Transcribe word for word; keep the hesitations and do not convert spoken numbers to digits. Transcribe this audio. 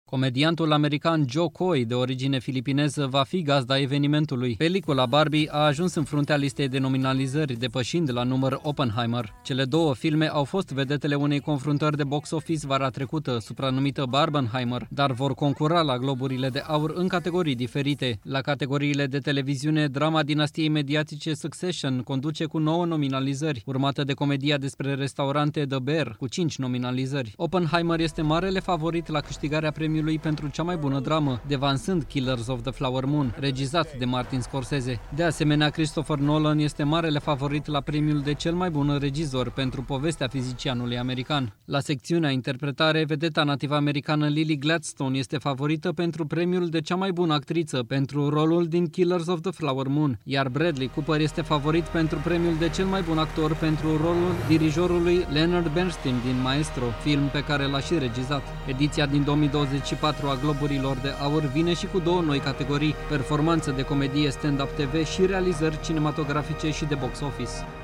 Comediantul american Joe Coy, de origine filipineză, va fi gazda evenimentului. Pelicula Barbie a ajuns în fruntea listei de nominalizări, depășind la număr Oppenheimer. Cele două filme au fost vedetele unei confruntări de box office vara trecută, supranumită Barbenheimer, dar vor concura la Globurile de Aur în categorii diferite. La categoriile de televiziune, drama dinastiei mediatice Succession conduce cu nouă nominalizări, urmată de comedia despre restaurante The Bear, cu cinci nominalizări. Oppenheimer este marele favorit la câștigarea premiului pentru cea mai bună dramă, devansând Killers of the Flower Moon, regizat de Martin Scorsese. De asemenea, Christopher Nolan este marele favorit la premiul de cel mai bun regizor pentru povestea fizicianului american. La secțiunea interpretare, vedeta nativă americană Lily Gladstone este favorită pentru premiul de cea mai bună actriță pentru rolul din Killers of the Flower Moon, iar Bradley Cooper este favorit pentru premiul de cel mai bun actor pentru rolul dirijorului Leonard Bernstein din Maestro, film pe care l-a și regizat. Ediția din două mii douăzeci și patru a Globurilor de Aur vine și cu două noi categorii: performanță de comedie, stand-up T V și realizări cinematografice și de box office.